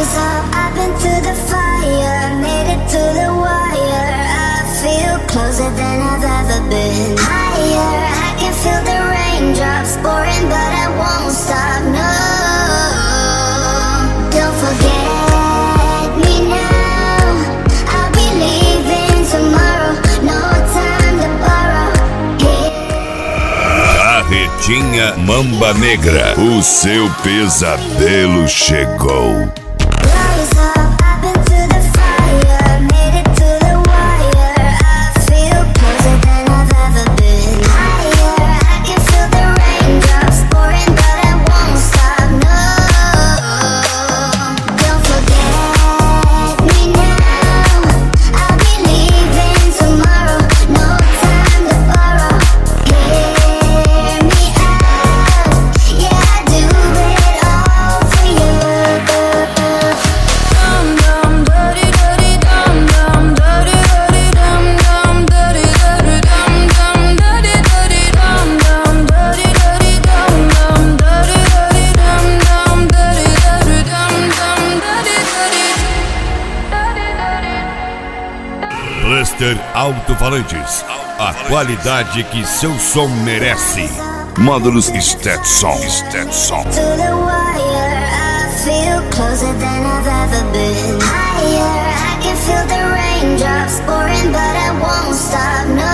Rise up, I've been through the fire, made it to the wire. I feel closer than I've ever been. Higher, I can feel the raindrops pouring, but I won't stop, no. Don't forget me now, I'll be leaving tomorrow, no time to borrow. Carretinha Mamba Negra, o seu pesadelo chegou. Rise up, I've been through the fire, made it to the wire. I feel closer than I've ever been. Higher, I can feel the raindrops pouring, but I won't stop, no. Don't forget me now, I'll be leaving tomorrow, no time to borrow. Hear me out, yeah, I do it all for you. Dum dum dirty dirty dum dum dirty dirty dum dum dirty dirty dum dum dirty dirty dum dum dirty dirty dum dum dirty dirty dum dum dirty dirty dum dum dirty dirty. Cluster Alto-Falantes, a qualidade que seu som merece. Módulos Stetson. To the wire, I feel closer than I've ever been. Higher, I can feel the raindrops pouring, but I won't stop, no.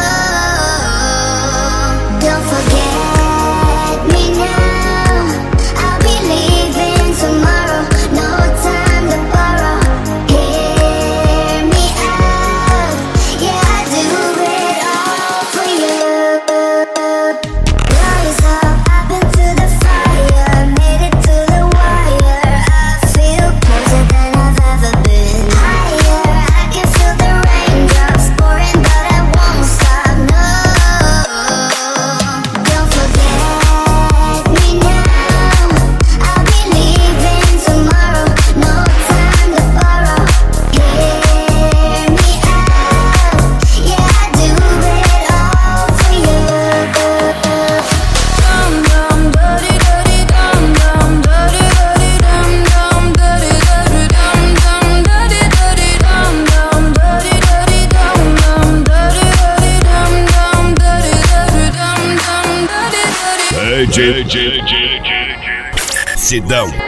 Don't forget me now, I'll be leaving tomorrow, no time to borrow. Hear me out, yeah, I do it all for you. Rise up, I've been through the fire, made it to the wire. I feel closer than I've ever been. Higher, I can feel the raindrops pouring, but I won't stop, no. Don't forget me now, I'll be leaving tomorrow, no time to borrow. Hear me out, yeah, I do it all for you. Dum dum dirty dirty dum dum dirty dirty dum dum dirty dirty dum dum dirty dirty dum dum dirty dirty dum dum dirty dirty dum dum dirty dirty dum dum dirty dirty. Sidão.